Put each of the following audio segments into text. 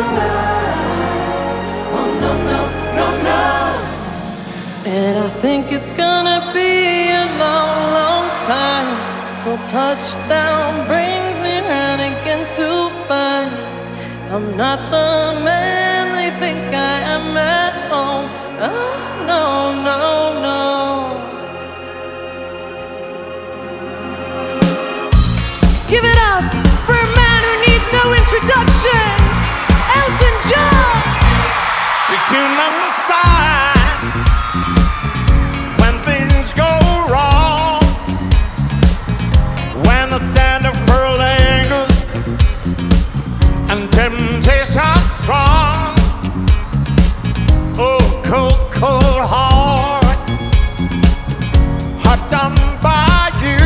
Oh no, no, no, no. And I think it's gonna be a long, long time till touchdown brings me round again to find I'm not the man they think I am at home. Oh no, no, no. Give it up for a man who needs no introduction, Elton John. To tune outside when things go wrong, when the thunder lingers and temptation strong. Oh, cold, cold heart, hot done by you.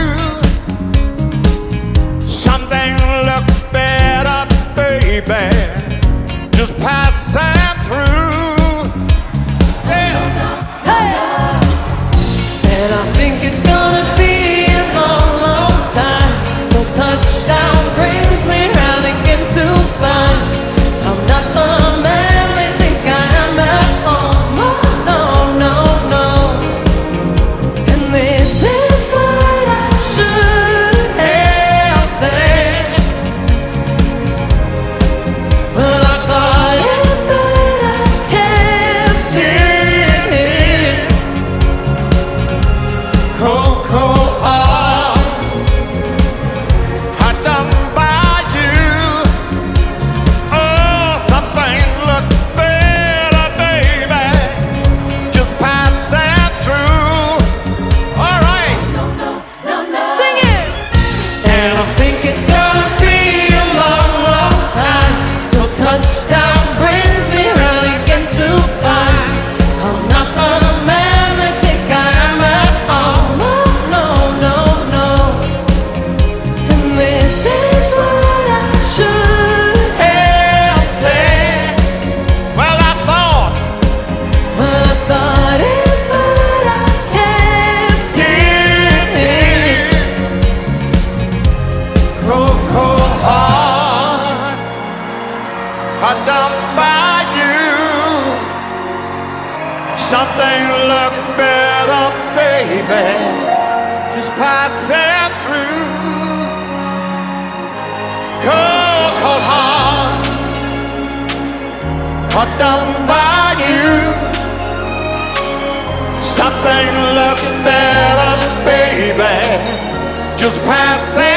Something look better, baby, just passing through. Yeah. Hey. And I think it's gonna be a long, long time till touchdown brings me round again to find I'm not the man they think I am at home. Oh no, no, no. And this is what I should have said. Well, I thought it, but I kept it. Cold, cold heart, hot done by you. Oh, something look better, baby, just passing through. All right. Sing it! And I think it's gonna be a long, long time till touchdown brings me round again to find I'm not the man they think I am at home. Oh no, no, no. And this is what I should have said. Well, I thought it, but I kept it. cold, cold heart, hot done by you. Something look better, baby, just passing through. Cold, cold heart, hot done by you. Something look better, baby, just passing